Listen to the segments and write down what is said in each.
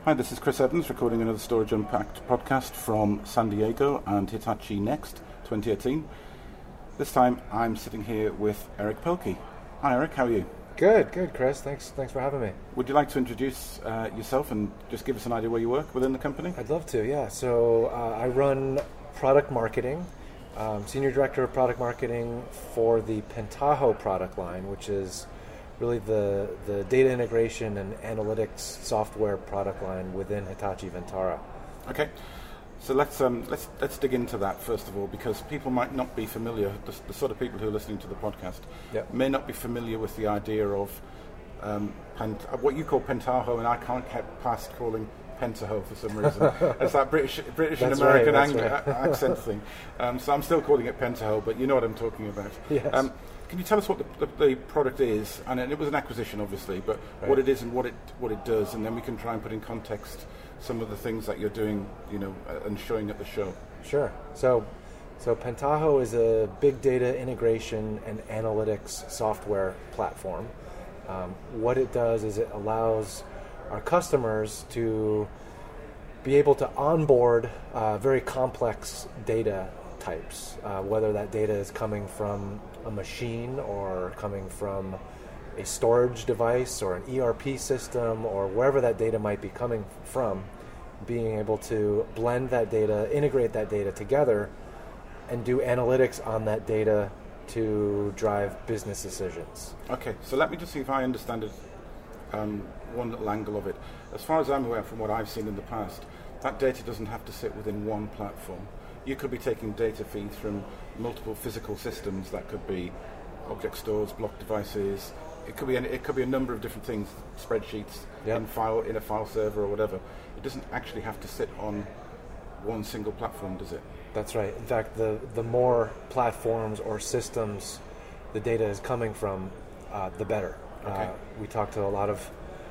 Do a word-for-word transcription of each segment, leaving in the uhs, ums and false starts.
Hi, this is Chris Evans recording another Storage Unpacked podcast from San Diego and Hitachi Next twenty eighteen. This time I'm sitting here with Eric Pilkey. Hi Eric, how are you? Good, good Chris. Thanks thanks for having me. Would you like to introduce uh, yourself and just give us an idea where you work within the company? I'd love to, yeah. So uh, I run product marketing, um, Senior Director of Product Marketing for the Pentaho product line, which is really the, the data integration and analytics software product line within Hitachi Vantara. Okay, so let's um, let's let's dig into that first of all, because people might not be familiar. The, the sort of people who are listening to the podcast Yep. may not be familiar with the idea of um, Pent- what you call Pentaho, and I can't get past calling Pentaho for some reason. It's that British British and That's American right, ang- that's right. a- accent thing. Um, so I'm still calling it Pentaho, but you know what I'm talking about. Yes. Um, Can you tell us what the, the, the product is? And it was an acquisition, obviously, but Right. what it is and what it what it does, and then we can try and put in context some of the things that you're doing, you know, uh, and showing at the show. Sure. So, so Pentaho is a big data integration and analytics software platform. Um, what it does is it allows our customers to be able to onboard uh, very complex data types, uh, whether that data is coming from a machine or coming from a storage device or an E R P system or wherever that data might be coming from, being able to blend that data, integrate that data together, and do analytics on that data to drive business decisions. Okay, so let me just see if I understand it, um, one little angle of it. As far as I'm aware from what I've seen in the past, that data doesn't have to sit within one platform. You could be taking data feeds from multiple physical systems. That could be object stores, block devices. It could be any, it could be a number of different things, spreadsheets, Yep. in file in a file server or whatever. It doesn't actually have to sit on one single platform, does it? That's right. In fact, the, the more platforms or systems the data is coming from, uh, the better. Okay. Uh, we talk to a lot of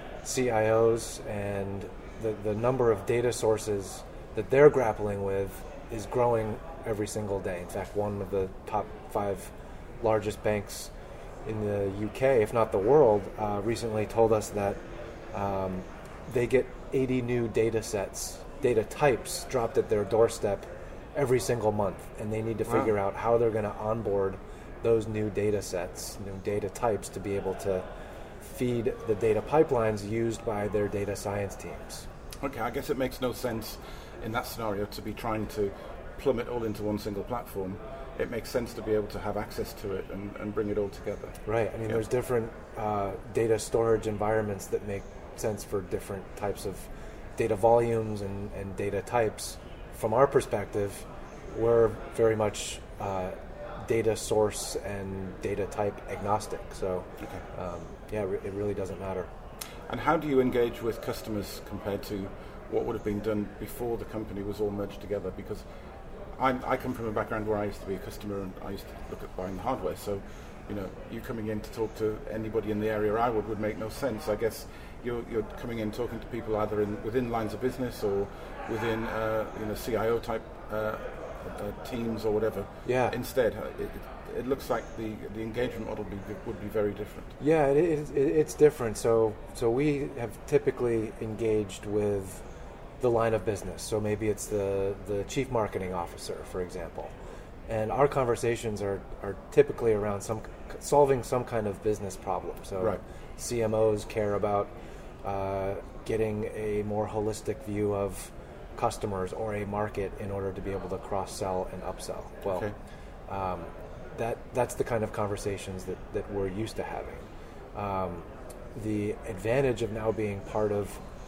C I Os, and the, the number of data sources that they're grappling with is growing every single day. In fact, one of the top five largest banks in the U K, if not the world, uh, recently told us that um, they get eighty new data sets, data types dropped at their doorstep every single month, and they need to Wow. figure out how they're going to onboard those new data sets, new data types, to be able to feed the data pipelines used by their data science teams. Okay, I guess it makes no sense in that scenario to be trying to plumb it all into one single platform. It makes sense to be able to have access to it and, and bring it all together. Right. I mean, Yeah. there's different uh, data storage environments that make sense for different types of data volumes and, and data types. From our perspective, we're very much uh, data source and data type agnostic. So, Okay. um, yeah, re- it really doesn't matter. And how do you engage with customers compared to what would have been done before the company was all merged together? Because I'm, I come from a background where I used to be a customer and I used to look at buying the hardware. So, you know, you coming in to talk to anybody in the area I would would make no sense. I guess you're, you're coming in talking to people either in within lines of business or within uh, you know C I O type uh, uh, teams or whatever. Yeah. Instead, uh, it, it looks like the the engagement model be, would be very different. Yeah, it, it, it, it's different. So, so we have typically engaged with the line of business. So maybe it's the, the chief marketing officer, for example. And our conversations are, are typically around some solving some kind of business problem. So Right. C M Os care about uh, getting a more holistic view of customers or a market in order to be able to cross-sell and upsell. Well, Okay. um, that that's the kind of conversations that, that we're used to having. Um, the advantage of now being part of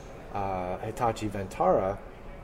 uh, Hitachi Vantara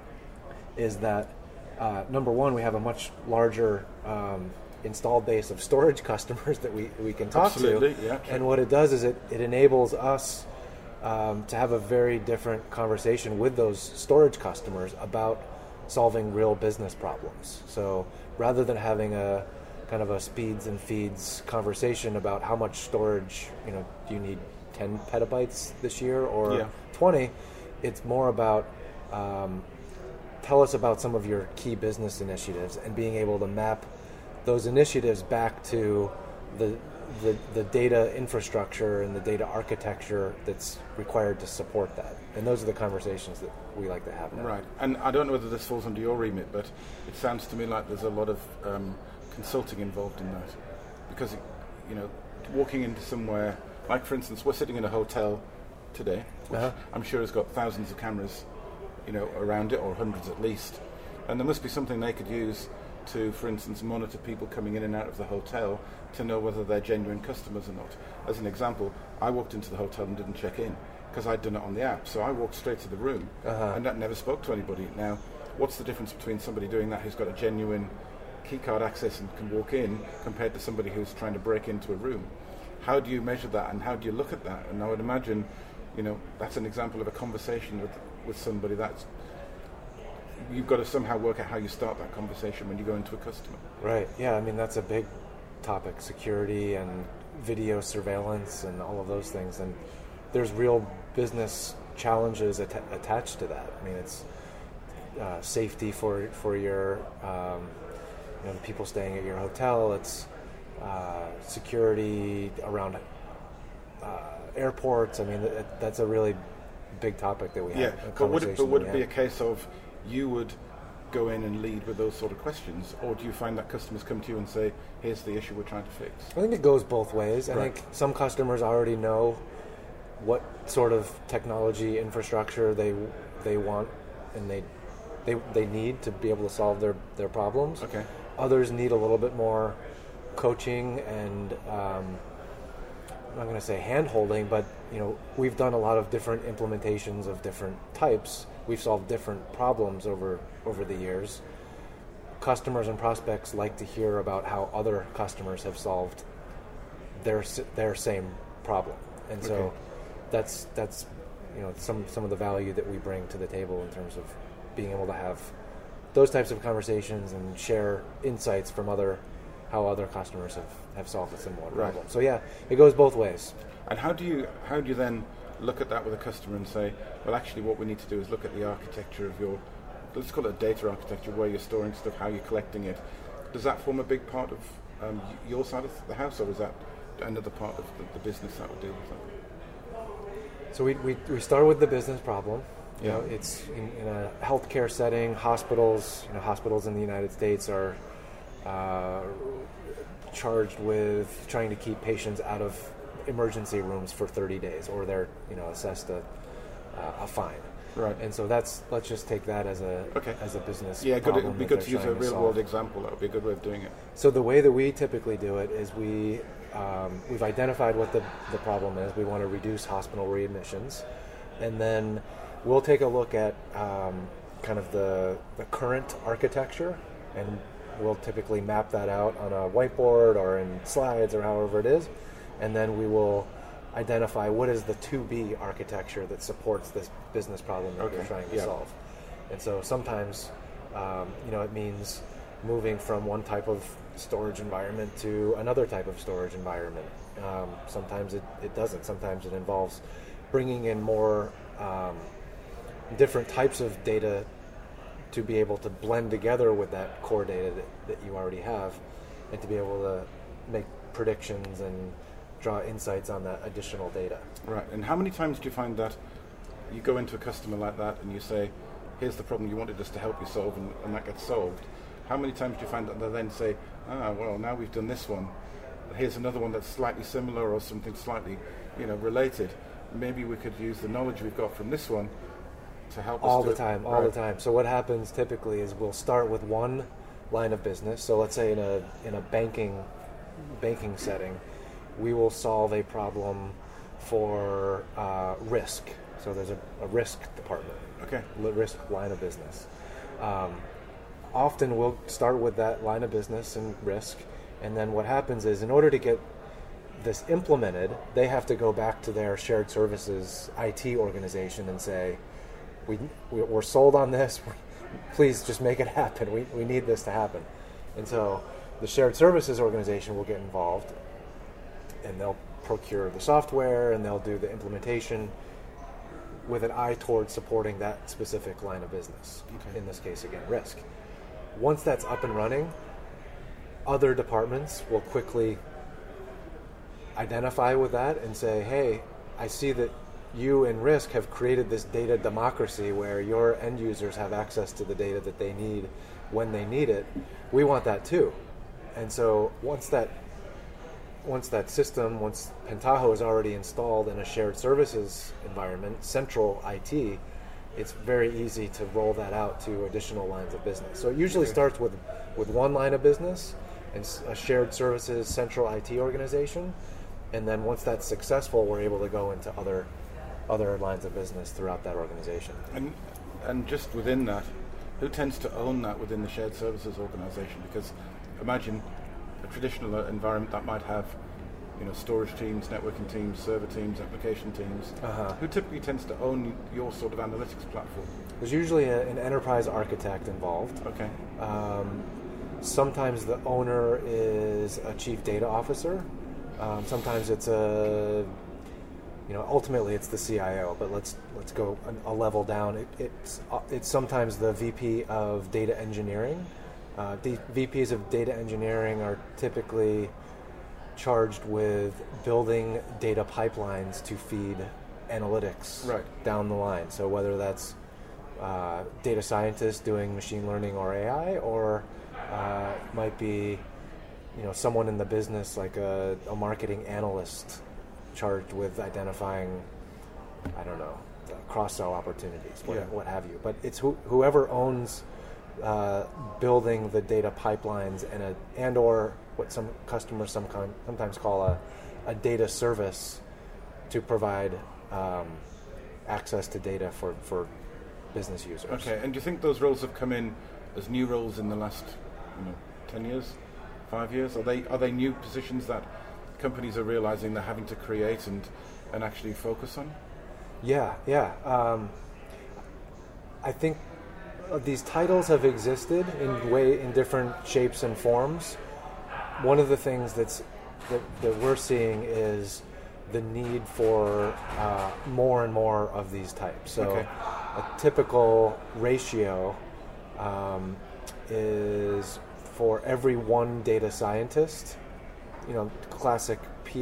is that uh, number one, we have a much larger um, installed base of storage customers that we, we can talk Absolutely, to. yeah, true. And what it does is it, it enables us um, to have a very different conversation with those storage customers about solving real business problems. So rather than having a kind of a speeds and feeds conversation about how much storage, you know, do you need ten petabytes this year or Yeah. twenty, it's more about um, tell us about some of your key business initiatives and being able to map those initiatives back to the the, the data infrastructure and the data architecture that's required to support that. And those are the conversations that we like to have now. Right. And I don't know whether this falls under your remit, but it sounds to me like there's a lot of um, consulting involved in that. Because, you know, walking into somewhere, like for instance, we're sitting in a hotel today, which uh-huh. I'm sure has got thousands of cameras, you know, around it, or hundreds at least. And there must be something they could use to, for instance, monitor people coming in and out of the hotel to know whether they're genuine customers or not. As an example, I walked into the hotel and didn't check in because I'd done it on the app. So I walked straight to the room uh-huh. and that never spoke to anybody. Now, what's the difference between somebody doing that who's got a genuine keycard access and can walk in compared to somebody who's trying to break into a room? How do you measure that and how do you look at that? And I would imagine, you know, that's an example of a conversation with, with somebody that's you've got to somehow work out how you start that conversation when you go into a customer. Right, yeah, I mean, that's a big topic, security and video surveillance and all of those things. And there's real business challenges at- attached to that. I mean, it's uh, safety for for your, um, you know, the people staying at your hotel. It's uh, security around uh, airports. I mean, th- that's a really big topic that we have. Yeah, but would it, but would it be a case of you would go in and lead with those sort of questions, or do you find that customers come to you and say, here's the issue we're trying to fix? I think it goes both ways. I Right. think some customers already know what sort of technology infrastructure they they want and they they they need to be able to solve their, their problems. Okay. Others need a little bit more coaching and um, I'm not going to say hand-holding, but you know, we've done a lot of different implementations of different types. We've solved different problems over over the years. Customers and prospects like to hear about how other customers have solved their their same problem, and so Okay. that's that's you know some some of the value that we bring to the table in terms of being able to have those types of conversations and share insights from other how other customers have, have solved a similar Right. problem. So yeah, it goes both ways. And how do you how do you then look at that with a customer and say, well, actually, what we need to do is look at the architecture of your, let's call it data architecture, where you're storing stuff, how you're collecting it. Does that form a big part of um, your side of the house, or is that another part of the, the business that would deal with that? So we, we, we start with the business problem. You Yeah. know, it's in, in a healthcare setting. Hospitals, you know, hospitals in the United States are uh, charged with trying to keep patients out of emergency rooms for thirty days, or they're you know assessed a uh, a fine. Right. And so that's let's just take that as a Okay. as a business. Yeah, good. It problem would be that good they're to use a trying to real solve. world example. That would be a good way of doing it. So the way that we typically do it is we um, we've identified what the, the problem is. We want to reduce hospital readmissions, and then we'll take a look at um, kind of the the current architecture, and we'll typically map that out on a whiteboard or in slides or however it is, and then we will identify what is the to be architecture that supports this business problem that Okay, we're trying to yeah. solve. And so sometimes, um, you know, it means moving from one type of storage environment to another type of storage environment. Um, sometimes it, it doesn't. Sometimes it involves bringing in more um, different types of data to be able to blend together with that core data that, that you already have, and to be able to make predictions and draw insights on that additional data. Right. And how many times do you find that you go into a customer like that and you say, here's the problem you wanted us to help you solve, and, and that gets solved? How many times do you find that they then say, ah, well, now we've done this one, here's another one that's slightly similar or something slightly, you know, related. Maybe we could use the knowledge we've got from this one to help us All do the it. time, all Right. the time. So what happens typically is we'll start with one line of business. So let's say in a in a banking banking setting, we will solve a problem for uh, risk. So there's a, a risk department, Okay. li- risk line of business. Um, often we'll start with that line of business and risk, and then what happens is in order to get this implemented, they have to go back to their shared services I T organization and say, we, we we're sold on this, please just make it happen, we, we need this to happen. And so the shared services organization will get involved, and they'll procure the software and they'll do the implementation with an eye towards supporting that specific line of business. Okay. In this case, again, risk. Once that's up and running, other departments will quickly identify with that and say, hey, I see that you and Risk have created this data democracy where your end users have access to the data that they need when they need it. We want that too. And so once that once that system, once Pentaho is already installed in a shared services environment, central I T, it's very easy to roll that out to additional lines of business. So it usually okay. starts with, with one line of business and a shared services central I T organization. And then once that's successful, we're able to go into other other lines of business throughout that organization. And and just within that, who tends to own that within the shared services organization? Because imagine a traditional environment that might have, you know, storage teams, networking teams, server teams, application teams. Uh-huh. Who typically tends to own your sort of analytics platform? There's usually a, an enterprise architect involved. Okay. Um, sometimes the owner is a chief data officer. Um, sometimes it's a You know, ultimately it's the C I O, but let's let's go a, a level down. It, it's it's sometimes the V P of data engineering. Uh, the V Ps of data engineering are typically charged with building data pipelines to feed analytics right. down the line. So whether that's uh, data scientists doing machine learning or A I, or uh, might be, you know, someone in the business like a, a marketing analyst charged with identifying, I don't know, cross-sell opportunities, what, yeah. what have you. But it's who, whoever owns uh, building the data pipelines and a and or what some customers some con- sometimes call a, a data service to provide um, access to data for, for business users. Okay, and do you think those roles have come in as new roles in the last, you know, ten years, five years? Are they are they new positions that companies are realizing they're having to create and, and actually focus on? Yeah, yeah. Um, I think these titles have existed in way in different shapes and forms. One of the things that's that, that we're seeing is the need for uh, more and more of these types. So okay. a typical ratio um, is for every one data scientist, you know, classic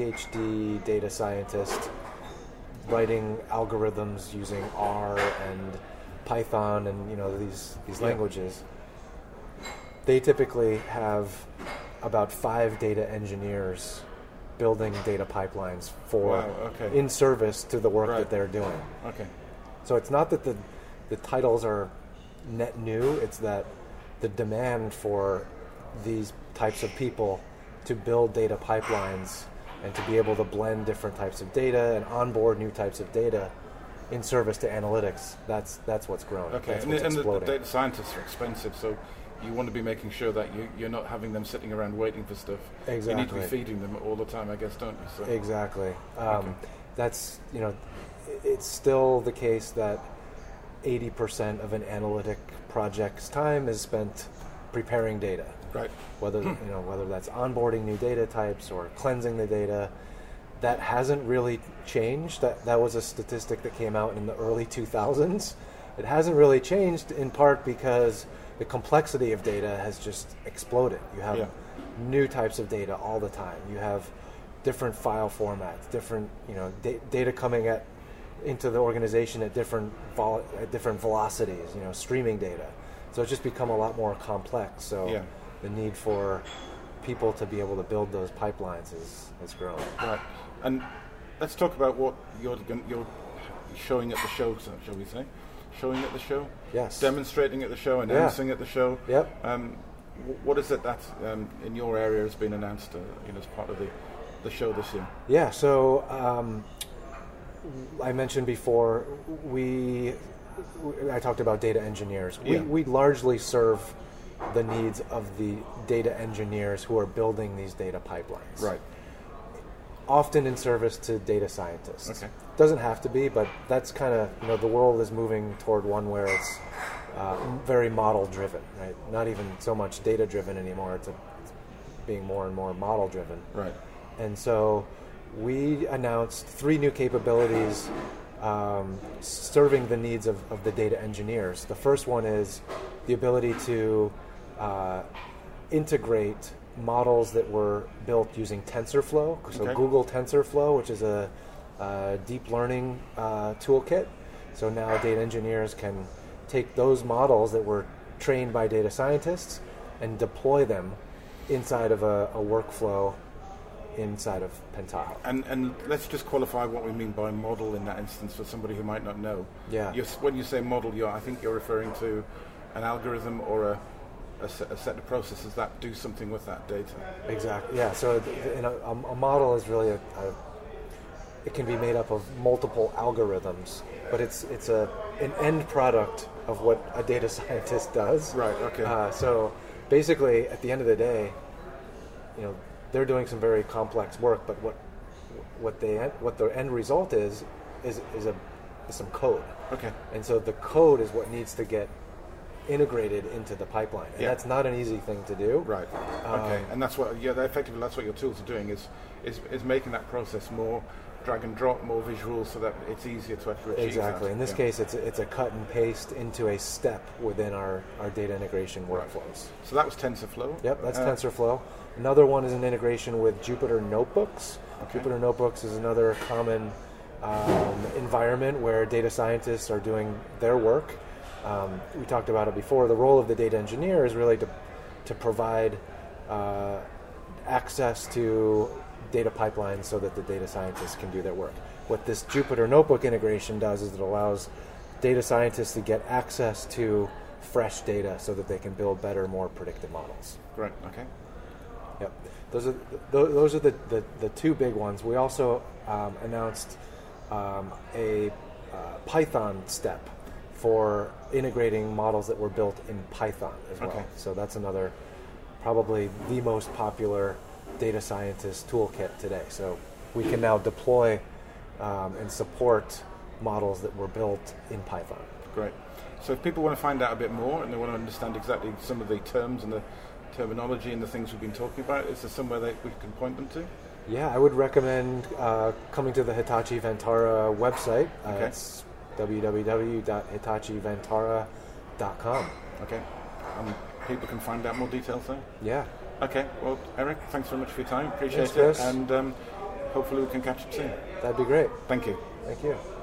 PhD data scientist writing algorithms using R and Python and, you know, these these yeah. languages. They typically have about five data engineers building data pipelines for wow, okay. in service to the work right. that they're doing. Okay. So it's not that the the titles are net new, it's that the demand for these types of people to build data pipelines and to be able to blend different types of data and onboard new types of data in service to analytics, that's that's what's growing. Okay, that's and, what's and the, the exploding. data scientists are expensive, so you want to be making sure that you, you're not having them sitting around waiting for stuff. Exactly. You need to be feeding them all the time, I guess, don't you? So. Exactly. Um, okay. That's, you know, it's still the case that eighty percent of an analytic project's time is spent preparing data. Right. Whether you know whether that's onboarding new data types or cleansing the data, that hasn't really changed. That that was a statistic that came out in the early two thousands. It hasn't really changed in part because the complexity of data has just exploded. You have yeah. new types of data all the time. You have different file formats, different you know da- data coming at into the organization at different vol- at different velocities. You know, streaming data. So it's just become a lot more complex. So. Yeah. The need for people to be able to build those pipelines is, is growing. Right. And let's talk about what you're you're showing at the show, shall we say? Showing at the show? Yes. Demonstrating at the show, announcing yeah. at the show. Yep. Um, w- what is it that um, in your area has been announced uh, you know, as part of the, the show this year? Yeah, so um, I mentioned before, we, I talked about data engineers. We, yeah. we largely serve the needs of the data engineers who are building these data pipelines. Right. Often in service to data scientists. Okay. Doesn't have to be, but that's kind of, you know, the world is moving toward one where it's uh, very model driven, right? Not even so much data driven anymore. It's, a, it's being more and more model driven. Right. And so we announced three new capabilities um, serving the needs of, of the data engineers. The first one is the ability to Uh, integrate models that were built using TensorFlow. So Okay. Google TensorFlow, which is a, a deep learning uh, toolkit. So now data engineers can take those models that were trained by data scientists and deploy them inside of a, a workflow inside of Pentaho. And and let's just qualify what we mean by model in that instance for somebody who might not know. Yeah. You're, when you say model, you're, I think you're referring to an algorithm or a, a, set, a set of processes that do something with that data. Exactly. Yeah. So th- th- in a, a model is really a, a it can be made up of multiple algorithms, but it's it's a an end product of what a data scientist does. Right. Okay. Uh, so basically, at the end of the day, you know, they're doing some very complex work, but what what they what the end result is is is a is some code. Okay. And so the code is what needs to get integrated into the pipeline, and Yeah. that's not an easy thing to do. Right. Okay. And that's what yeah, effectively that's what your tools are doing is is is making that process more drag and drop, more visual, so that it's easier to actually achieve Exactly. that. In this Yeah. case, it's a, it's a cut and paste into a step within our, our data integration Right. workflows. So that was TensorFlow. Yep, that's Uh, TensorFlow. Another one is an integration with Jupyter Notebooks. Okay. Jupyter Notebooks is another common um, environment where data scientists are doing their work. Um, we talked about it before. The role of the data engineer is really to to provide uh, access to data pipelines so that the data scientists can do their work. What this Jupyter Notebook integration does is it allows data scientists to get access to fresh data so that they can build better, more predictive models. Great. Okay. Yep, those are th- those are the, the, the two big ones. We also um, announced um, a uh, Python step for integrating models that were built in Python as well. Okay. So that's another, probably the most popular data scientist toolkit today. So we can now deploy um, and support models that were built in Python. Great. So if people want to find out a bit more and they want to understand exactly some of the terms and the terminology and the things we've been talking about, is there somewhere that we can point them to? Yeah, I would recommend uh, coming to the Hitachi Vantara website. Uh, Okay. It's w w w dot hitachi vantara dot com. Okay. And people can find out more details there? Yeah. Okay. Well, Eric, thanks very much for your time. Appreciate Thanks, Chris. it. And um, hopefully we can catch up soon. That'd be great. Thank you. Thank you.